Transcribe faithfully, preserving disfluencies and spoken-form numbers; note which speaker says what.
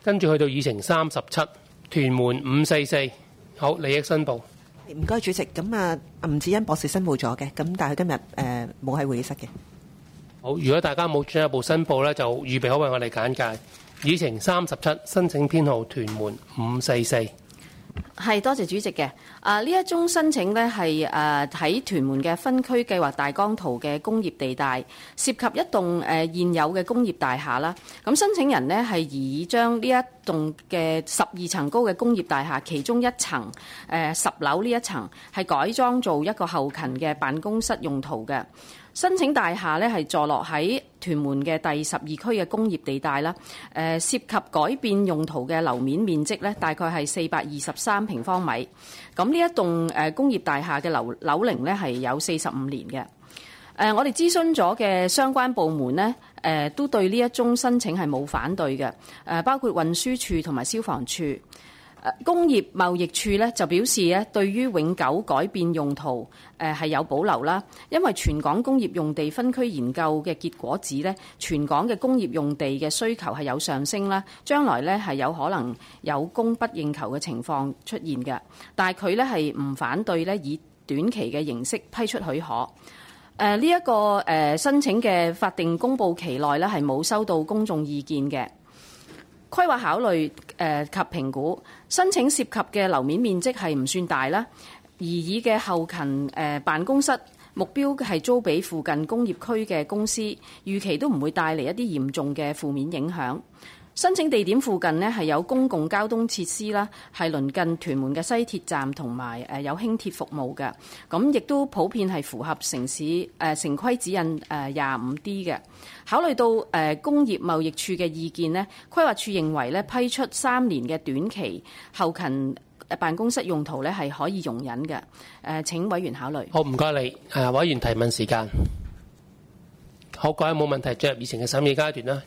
Speaker 1: 跟住去到議程三十七，屯門五四四，好，利益申報。
Speaker 2: 唔該主席，咁啊吳志恩博士申報咗嘅，咁但係佢今日誒冇喺會議室嘅。
Speaker 1: 好，如果大家冇進一步申報咧，就預備好為我哋簡介。議程三十七，申請編號屯門五四四。
Speaker 3: 係，多謝主席嘅。啊，呢一宗申請呢係誒喺屯門嘅分區計劃大綱圖嘅工業地帶，涉及一棟誒、呃、現有嘅工業大廈啦。咁申請人呢係擬議將呢一棟嘅十二層高嘅工業大廈其中一層誒十樓呢一層係改裝做一個後勤嘅辦公室用途嘅。申請大廈咧係坐落喺屯門嘅第十二區嘅工業地帶啦，誒涉及改變用途嘅樓面面積咧，大概係四百二十三平方米。咁呢一棟誒工業大廈嘅樓樓齡咧係有四十五年嘅。誒，我哋諮詢咗嘅相關部門呢，誒都對呢一宗申請係冇反對嘅。誒，包括運輸署同埋消防處。工業貿易處咧就表示咧，對於永久改變用途誒係有保留啦，因為全港工業用地分區研究嘅結果指咧，全港嘅工業用地嘅需求係有上升啦，將來咧係有可能有供不應求嘅情況出現嘅，但係佢咧係唔反對咧以短期嘅形式批出許可。誒呢一個誒、呃、申請嘅法定公佈期內咧係冇收到公眾意見嘅。規劃考慮誒及評估申請涉及嘅樓面面積係唔算大啦，而以嘅後勤誒辦公室目標係租俾附近工業區嘅公司，預期都唔會帶嚟一啲嚴重嘅負面影響。申請地點附近呢係有公共交通設施啦，係鄰近屯門嘅西鐵站同埋誒有輕鐵服務嘅，咁亦都普遍係符合城市誒城規指引誒廿五 D 嘅。考慮到誒工業貿易處嘅意見呢，規劃處認為咧批出三年嘅短期後勤辦公室用途咧係可以容忍嘅。誒請委員考慮。
Speaker 1: 好，唔該你。誒委員提問時間。好，各位冇問題，進入議程嘅審議階段啦。